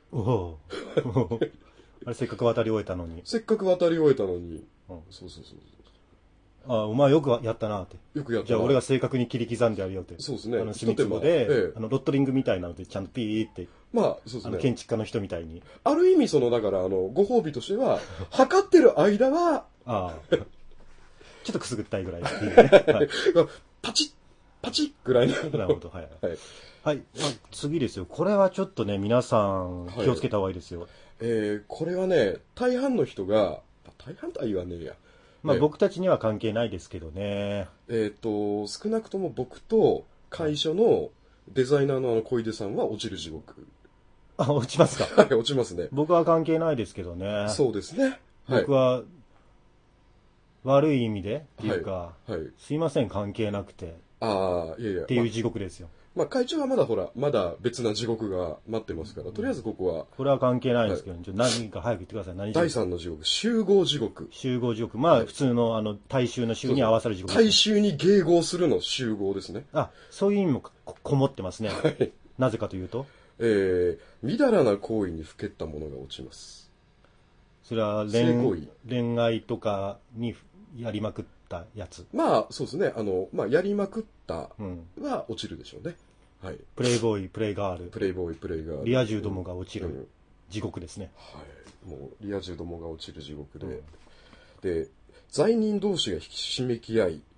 あれ、せっかく渡り終えたのに。 そうそうそう。 お前よくやったなって。 よくやったな。 じゃあ俺が正確に切り刻んでやるよって。 そうですね。 墨壺で、ロットリングみたいなのでちゃんとピーって。 まあ、そうですね。 建築家の人みたいに。 ある意味、だから、ご褒美としては、測ってる間は、 ちょっとくすぐったいぐらいっていうね。 パチッぐらいの。 なるほど、はい。はい。次ですよ。これはちょっとね、皆さん気をつけた方がいいですよ。 これはね、大半の人が、大半とは言わねえや。 まあ僕たちには関係ないですけどね。 少なくとも僕と会社のデザイナーの小出さんは落ちる地獄。 落ちますか？ はい、落ちますね。 僕は関係ないですけどね。 そうですね。 僕は、悪い意味でっていうか、すいません、関係なくて。 いやいや。 っていう地獄ですよ。 まあ会長はまだ別な地獄が待ってますから、とりあえずここは。 これは関係ないんですけど、何か早く言ってください。 第3の地獄、集合地獄。 集合地獄。まあ普通の大衆の衆に合わさる地獄。 大衆に迎合するの集合ですね。 そういう意味もこもってますね。なぜかというとみだらな行為にふけった者が落ちます。 それは恋愛とかにやりまくったやつ。 まあそうですね。やりまくったは落ちるでしょうね。はい。 プレイボーイ、プレイガール。 プレイボーイ、プレイガール。 リア充どもが落ちる地獄ですね。 はい。もうリア充どもが落ちる地獄で、で罪人同士がひしめき合い、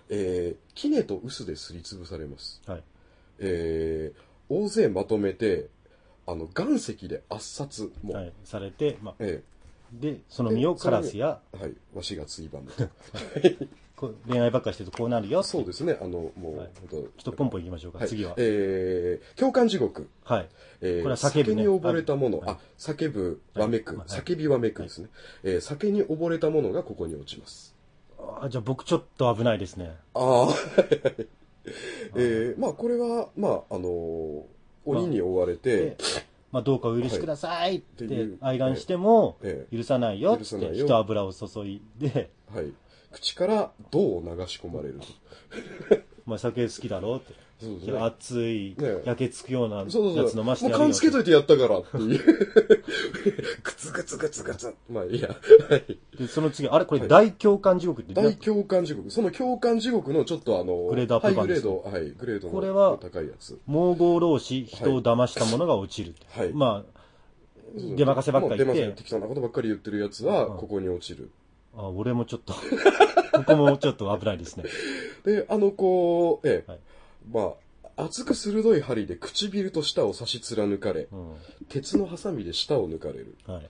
杵と臼ですりつぶされます。 はい。 大勢まとめて、岩石で圧殺も、 はい、されて、で、その身をカラスや、 はい、わしがついばむと。 恋愛ばっかりしてるとこうなるよ。 そうですね、もう、 はい、ちょっとポンポンいきましょうか、次は。 共感地獄。 はい。これは叫ぶ、ね。酒に溺れたもの、叫ぶ、わめく、叫びわめくですね。酒に溺れたものがここに落ちます。 じゃあ僕ちょっと危ないですね。 これは、鬼に追われて、 どうかお許しくださいって哀願しても、許さないよって一油を注いで、 はい。口から銅を流し込まれる。 お前酒好きだろって。熱い、焼けつくようなやつ飲ましてやるよ。もう勘つけといてやったからっていう。グツグツグツグツ。まあいいや。 で、その次、これ大共感地獄って。 大共感地獄。その共感地獄のちょっとグレードアップ版です。はい、グレードの高いやつ。 猛豪老子、人を騙したものが落ちる。はい。出任せばっかり言って。 適当なことばっかり言ってるやつは、ここに落ちる。 俺もちょっと、ここもちょっと危ないですね。 で、厚く鋭い針で唇と舌を差し貫かれ、鉄のハサミで舌を抜かれる。はい。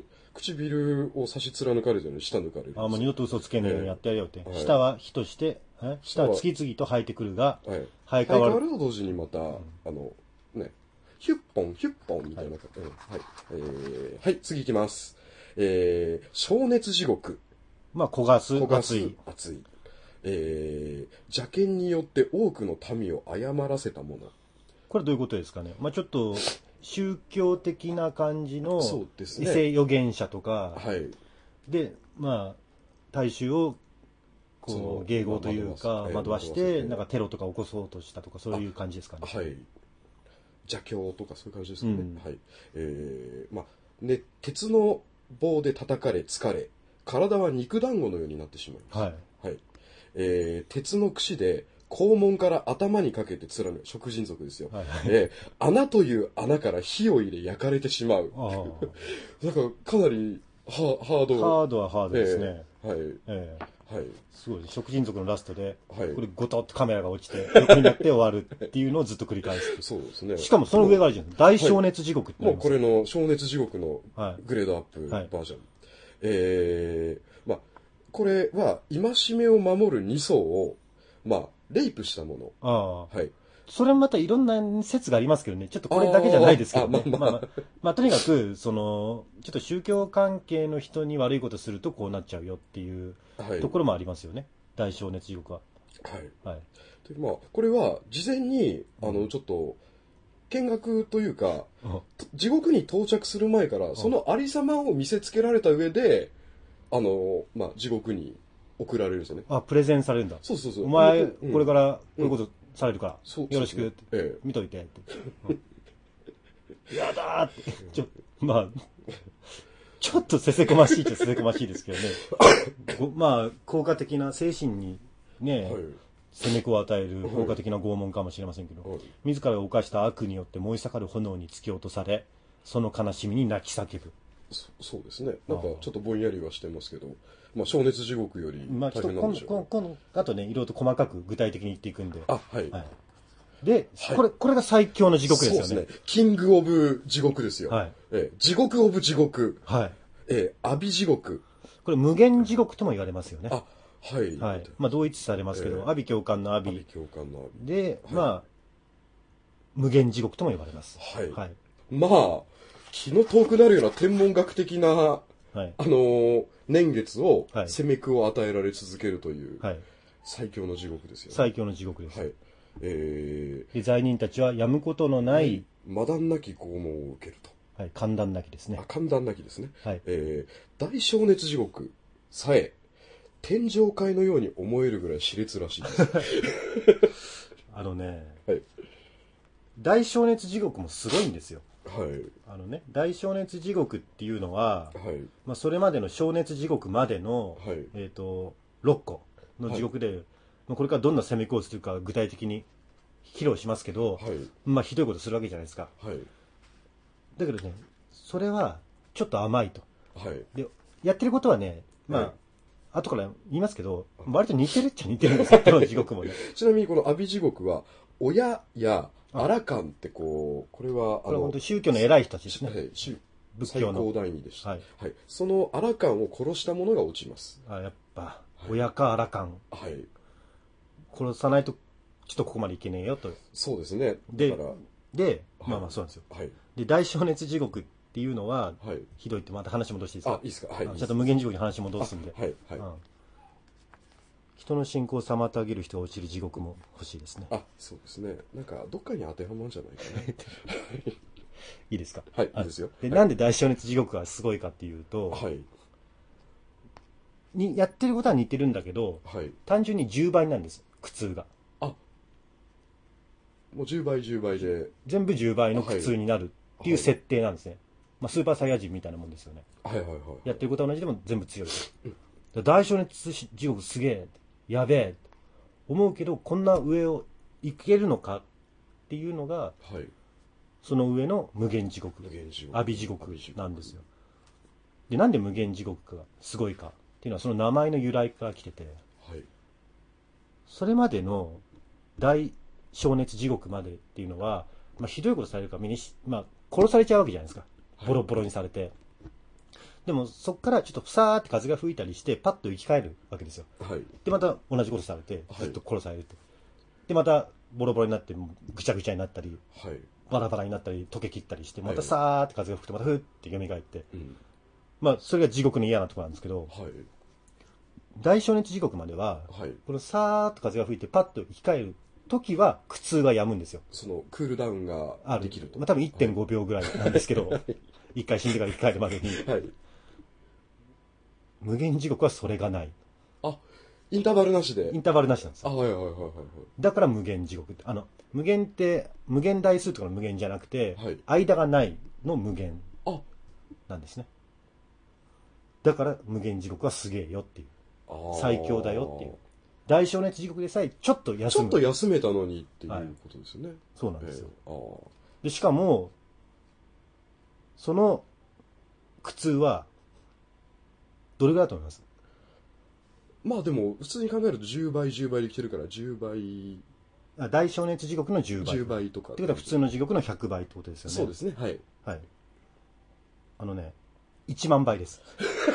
唇を差し貫かれてるのに舌抜かれる。 もう二度と嘘つけねえようにやってやるよって。舌は火として、舌は次々と生えてくるが、 生え変わると同時にまた、ヒュッポン、ヒュッポンみたいな。はい、次いきます。灼熱地獄。 焦がす、熱い。 邪剣によって多くの民を誤らせたもの。 これどういうことですかね。ちょっと宗教的な感じの異性預言者とかで、大衆をこう迎合というか惑わしてなんかテロとか起こそうとしたとかそういう感じですかね。 はい。邪教とかそういう感じですかね。はい。鉄の棒で叩かれ疲れ、体は肉団子のようになってしまいます。はい。鉄の櫛で肛門から頭にかけて貫く食人族ですよ。穴という穴から火を入れ焼かれてしまう。なんかかなりハード。 ハードはハードですね。 はい。 すごい。食人族のラストで、これゴトッとカメラが落ちて横になって終わるっていうのをずっと繰り返す。 そうですね。 しかもその上があるじゃん。大灼熱地獄ってもうこれの灼熱地獄のグレードアップバージョン。これは戒めを守る2層をレイプしたもの。はい。 それもまたいろんな説がありますけどね。ちょっとこれだけじゃないですけどね。とにかく、ちょっと宗教関係の人に悪いことするとこうなっちゃうよっていうところもありますよね。大灼熱地獄は。 はい。でこれは事前に、ちょっと、見学というか、地獄に到着する前から、そのありさまを見せつけられた上で、地獄に送られるんですよね。 プレゼンされるんだ。 そう。 お前、これからこういうことされるから、よろしくって、見といてって。やだーって、ちょっとせせこましいっちゃせせこましいですけどね。効果的な精神にね、攻め子を与える効果的な拷問かもしれませんけど、自らが犯した悪によって燃え盛る炎に突き落とされ、その悲しみに泣き叫ぶ。 そうですね。なんかちょっとぼんやりはしてますけど、灼熱地獄より大変なんでしょう。 今あとね、いろいろと細かく具体的に言っていくんで。 はい。 で、これが最強の地獄ですよね。 そうですね。キングオブ地獄ですよ。地獄オブ地獄。阿鼻地獄。 これ無限地獄とも言われますよね。 はい。 同一されますけど、阿鼻教官の阿鼻。 教官の阿鼻。 で、無限地獄とも言われます。 はい。気の遠くなるような天文学的な、年月を、攻めくを与えられ続けるという、最強の地獄ですよね。 最強の地獄です。罪人たちはやむことのない、 魔弾なき拷問を受けると。 寒暖なきですね。 寒暖なきですね。大灼熱地獄さえ、天上界のように思えるぐらい熾烈らしいです。 大灼熱地獄もすごいんですよ。大灼熱地獄っていうのは、それまでの灼熱地獄までの、6個の地獄で、これからどんな攻め込をするか具体的に披露しますけど、ひどいことするわけじゃないですか。だけどね、それはちょっと甘いと。で、やってることはね、 後から言いますけど、割と似てるっちゃ似てるんですよ、どの地獄もね。 ちなみにこの阿鼻地獄は、親やアラカンってこれは、 これは本当宗教の偉い人たちですね。 はい、 仏教の。 最高大位でした。 はい。 はい。そのアラカンを殺した者が落ちます。 やっぱ、親かアラカン。 はい。 殺さないと、ちょっとここまでいけねえよと。 そうですね。 で、 だから、 まあまあそうなんですよ。 はい。 で、大消熱地獄っていうのは、 はい。 ひどいってまた話戻していいですか？ いいですか。はい。 ちゃんと無限地獄に話戻すんで。 はい。はい。 人の信仰を妨げる人が落ちる地獄も欲しいですね。 そうですね。なんか、どっかに当てはまるんじゃないかな。 いいですか？ はい、いいですよ。 で、なんで大消熱地獄がすごいかっていうと、 はい。 やってることは似てるんだけど、 はい。 単純に10倍なんです、苦痛が。 もう10倍10倍で。 全部10倍の苦痛になるっていう設定なんですね。まあ、スーパーサイヤ人みたいなもんですよね。 はいはいはい。 やってることは同じでも全部強い。大消熱地獄すげえ、やべえ、思うけど、こんな上を行けるのかっていうのが、 はい。 その上の無限地獄、阿鼻地獄なんですよ。で、なんで無限地獄がすごいかっていうのはその名前の由来から来てて、 はい。 それまでの大消熱地獄までっていうのは、まあ、ひどいことされるからまあ、殺されちゃうわけじゃないですか。ボロボロにされて。でもそこからちょっとふさーって風が吹いたりしてパッと生き返るわけですよ。 はい。 でまた同じことされてずっと殺されるって、でまたボロボロになってぐちゃぐちゃになったり、 はい。 バラバラになったり溶け切ったりしてまたさーって風が吹くとまたふーって蘇って、 うん。 まあそれが地獄の嫌なところなんですけど、 はい。 大消熱地獄までは、 はい。 このさーっと風が吹いてパッと生き返る時は苦痛が止むんですよ。 そのクールダウンができると。 まあ、多分 1.5 秒ぐらいなんですけど、一回死んでから生き返るまでに。 はい。 無限地獄はそれがない。 インターバルなしで。 インターバルなしなんですよ。 はいはいはいはい。 だから無限地獄って、無限って無限大数とかの無限じゃなくて、 はい。 間がないの無限なんですね。だから無限地獄はすげえよっていう、最強だよっていう。大消熱地獄でさえちょっと休めたのにっていうことですよね。 そうなんですよ。でしかもその苦痛はどれぐらいだと思います？ まあでも普通に考えると10倍10倍できてるから10倍。 大消熱地獄の10倍。 10倍とか。 ってことは普通の地獄の100倍ってことですよね。 そうですね。はい。 はい。1万倍です。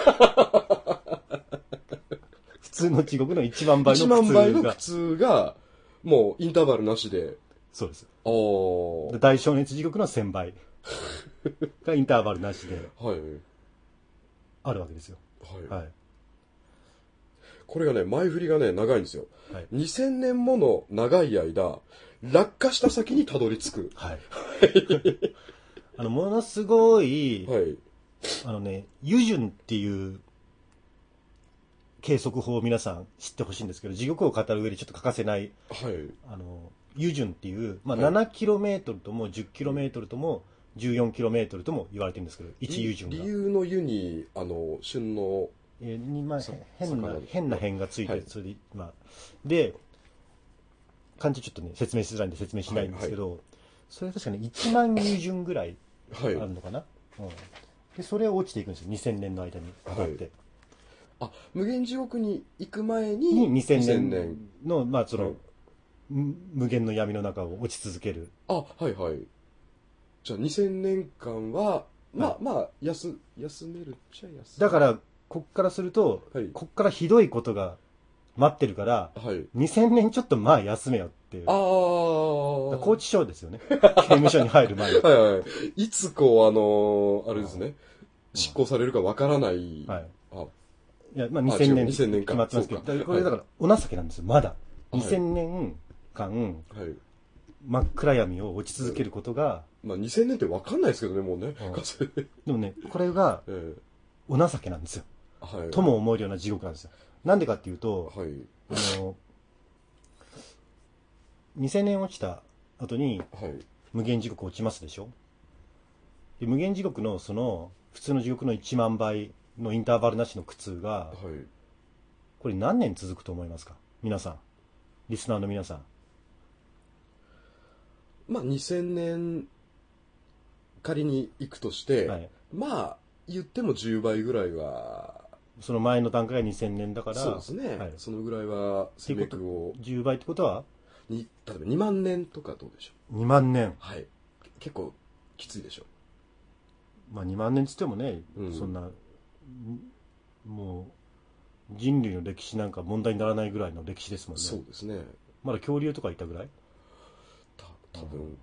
普通の地獄の1万倍の苦痛が。1万倍の苦痛が、もうインターバルなしで。 そうです。大消熱地獄の1000倍がインターバルなしで。はい。あるわけですよ。はい。はい。 これがね、前振りがね、長いんですよ。はい、2000年もの長い間、落下した先にたどり着く。はい。 ものすごい、はい、油順っていう計測法を皆さん知ってほしいんですけど、地獄を語る上でちょっと欠かせない、はい、油順っていう、まあ、7km とも 10km とも 14km とも言われてるんですけど、1油順が。 理由の湯に、旬の、 変な辺がついて、はい、それで、まあ、で、漢字ちょっとね、説明しづらいんで説明しないんですけど、はいはい、それ確かに1万油順ぐらいあるのかな、はい、で、それを落ちていくんですよ、2000年の間に上がって。 はい、無限地獄に行く前に 2000年の、まあ、その、はい、無限の闇の中を落ち続ける。 はいはい。じゃあ2000年間は、まあ、休めるっちゃ休める。 だから、こっからすると、はい、こっからひどいことが待ってるから、はい、2000年ちょっとまあ休めよっていう。拘置所ですよね。刑務所に入る前に。 はいはい。いつあれですね、執行されるかわからない。はい。 いや、まあ2000年決まってますけど、これだからお情けなんですよ、まだ。2000年間、はい、真っ暗闇を落ち続けることが。 まあ2000年ってわかんないですけどね、もうね。 でもね、これが、お情けなんですよ。はい、とも思えるような地獄なんですよ。なんでかっていうと、はい、2000年落ちた後に、はい、無限地獄落ちますでしょ。で無限地獄のその普通の地獄の1万倍のインターバルなしの苦痛が、はい、これ何年続くと思いますか、皆さん、リスナーの皆さん。 まあ2000年仮に行くとして、はい、まあ言っても10倍ぐらいはその前の段階が2000年だから。 そうですね。はい、そのぐらいは攻めくを。 10倍ってことは例えば2万年とかどうでしょう。 2万年。 はい。結構きついでしょう。まあ2万年つってもね、そんな、もう、人類の歴史なんか問題にならないぐらいの歴史ですもんね。 そうですね。 まだ恐竜とかいたぐらい多分。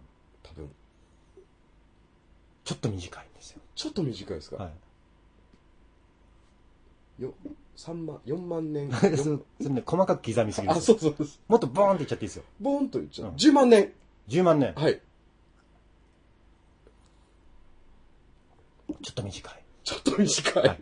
ちょっと短いんですよ。 ちょっと短いですか。はい。4万年。 そんな細かく刻みすぎる。 そう。 もっとボーンって言っちゃっていいですよ。 ボーンと言っちゃう。10万年。 10万年。 はい。 ちょっと短い。 ちょっと短い。はい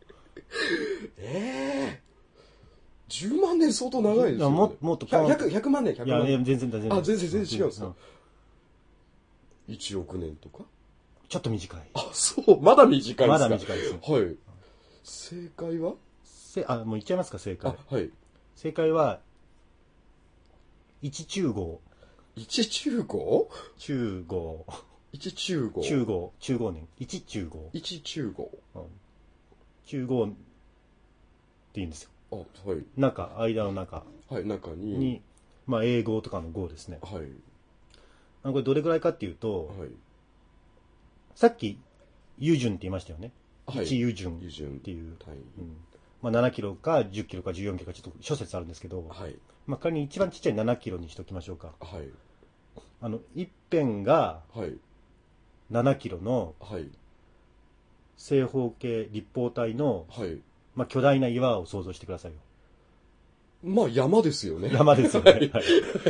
、10万年相当長いですよね。 もっと 100万年、100万年。 いや、全然違うんですか。1億年とかちょっと短い。 そう、まだ短いですか。 まだ短いです。 はい。正解はもう言っちゃいますか、正解。 はい。 正解は、1中号。 1中号中号。 1中号。 中号年。1中号。 1中号。 中号って言うんですよ。 はい。 間の中。 はい、中に。 まあ、英語とかの号ですね。 はい。 これどれぐらいかっていうと、 はい、 さっき、ユジュンって言いましたよね。 はい、 1ユジュンっていう。まあ、7キロか10キロか14キロかちょっと諸説あるんですけど、 はい、 まあ、仮に一番ちっちゃい7キロにしておきましょうか。 はい、 一辺が7キロの正方形立方体の、 はい、 まあ、巨大な岩を想像してくださいよ。 まあ山ですよね。 山ですよね。はい、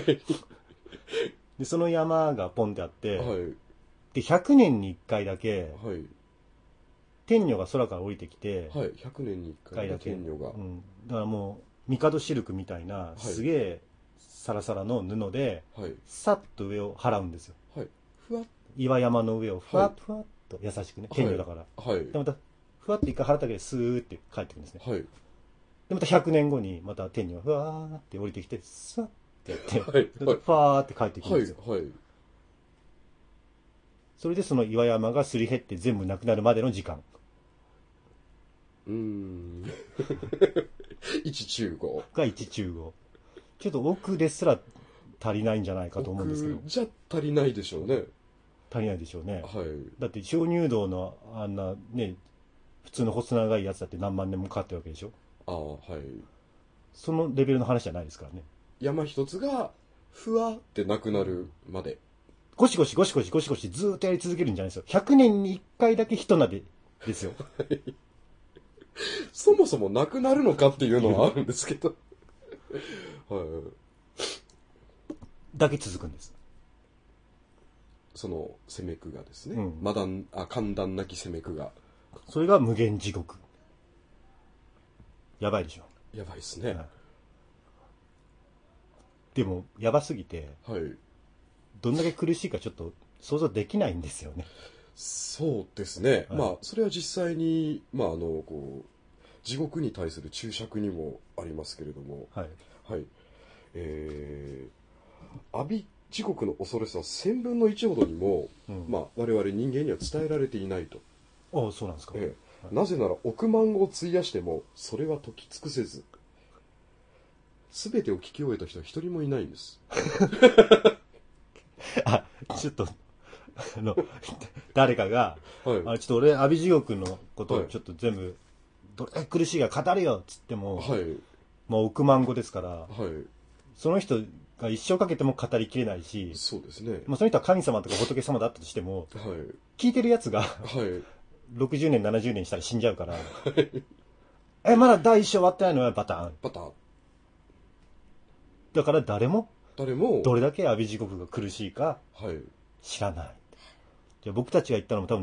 でその山がポンってあって、 はい、 で100年に1回だけ、 はい、 天女が空から降りてきて、 はい、100年に1回だけ天女が、 だからもう帝シルクみたいな、すげえサラサラの布で、さっと上を払うんですよ。 はい、ふわっ岩山の上をふわっふわっと優しくね、天女だから。 はい、 でまたふわって一回払っただけでスーって帰ってくるんですね。 はい、 でまた100年後にまた天女がふわーって降りてきて、スワッってやって、 はい、 ファーって帰ってくるんですよ。 はい、 それでその岩山がすり減って全部なくなるまでの時間。 1中号が1中号。ちょっと奥ですら足りないんじゃないかと思うんですけど。 じゃ足りないでしょうね。 足りないでしょうね。 はい。 だって鍾乳洞のあんなね、普通の細長いやつだって何万年もかかってるわけでしょ。 はい。 そのレベルの話じゃないですからね。 山一つがふわってなくなるまで。 ゴシゴシずーっとやり続けるんじゃないですよ。100年に1回だけ一鍋ですよ。 そもそもなくなるのかっていうのはあるんですけど。はい。 だけ続くんです。 その攻めくがですね。寒暖なき攻めくが。 それが無限地獄。やばいでしょ。 やばいですね。 でも、やばすぎて、どんだけ苦しいかちょっと想像できないんですよね。 そうですね。まあ、それは実際に、地獄に対する注釈にもありますけれども、阿鼻地獄の恐ろしさは1000分の1ほどにも、我々人間には伝えられていないと。 ああ、そうなんですか。 なぜなら億万を費やしても、それは解き尽くせず、すべてを聞き終えた人は一人もいないんです。 ちょっと、誰かが、ちょっと俺、阿鼻地獄のことをちょっと全部、どれ苦しいが語るよっつっても、まあ億万語ですから、その人が一生かけても語りきれないし、 そうですね。 まあその人は神様とか仏様だったとしても、聞いてるやつが、60年、70年したら死んじゃうから、まだ第一章終わってないのはパターン。だから誰も、どれだけ阿鼻地獄が苦しいか、知らない。じゃあ僕たちが言ったのも多分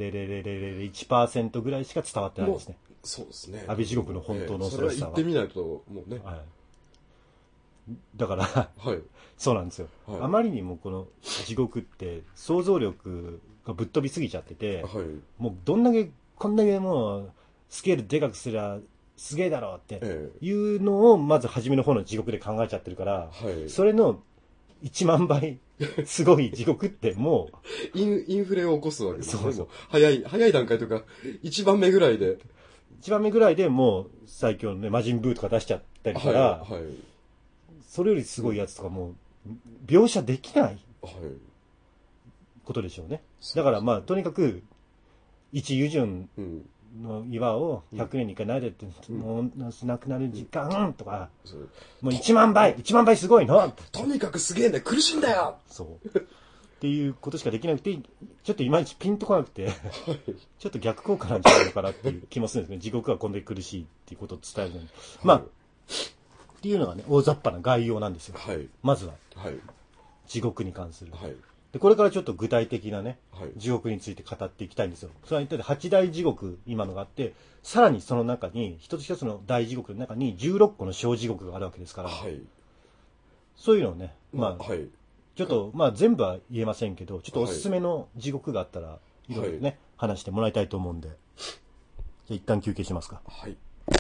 0.00001% ぐらいしか伝わってないですね。 そうですね。 阿鼻地獄の本当の恐ろしさは。 それは言ってみないと、もうね。 だから、そうなんですよ。あまりにもこの地獄って想像力がぶっ飛びすぎちゃってて、もうどんだけ、こんだけもうスケールでかくすりゃすげえだろうっていうのをまず初めの方の地獄で考えちゃってるから、それの1万倍すごい地獄ってもうインフレを起こすわけですね。早い段階とか1番目ぐらいで 1番目ぐらいでもう最強のね、魔人ブーとか出しちゃったりから、はいはい、それよりすごいやつとかもう、描写できないことでしょうね。だからまあ、とにかく、一油順の岩を100年に1回撫でて、もうなくなる時間とか、もう1万倍すごいのとにかくすげえんだよ、苦しいんだよそう。っていうことしかできなくて、ちょっといまいちピンとこなくて、ちょっと逆効果なんじゃないのかなっていう気もするんですね。地獄はこんなに苦しいっていうことを伝えるのに。まあ、っていうのがね、大雑把な概要なんですよ。はい、まずは、はい、地獄に関する、はい。で、これからちょっと具体的なね、はい、地獄について語っていきたいんですよ。それは一体8大地獄、今のがあって、さらにその中に、一つ一つの大地獄の中に16個の小地獄があるわけですから、はい、そういうのをね、まあ、はい、ちょっと、まあ全部は言えませんけど、ちょっとおすすめの地獄があったら、いろいろね、話してもらいたいと思うんで、じゃあ一旦休憩しますか。はい。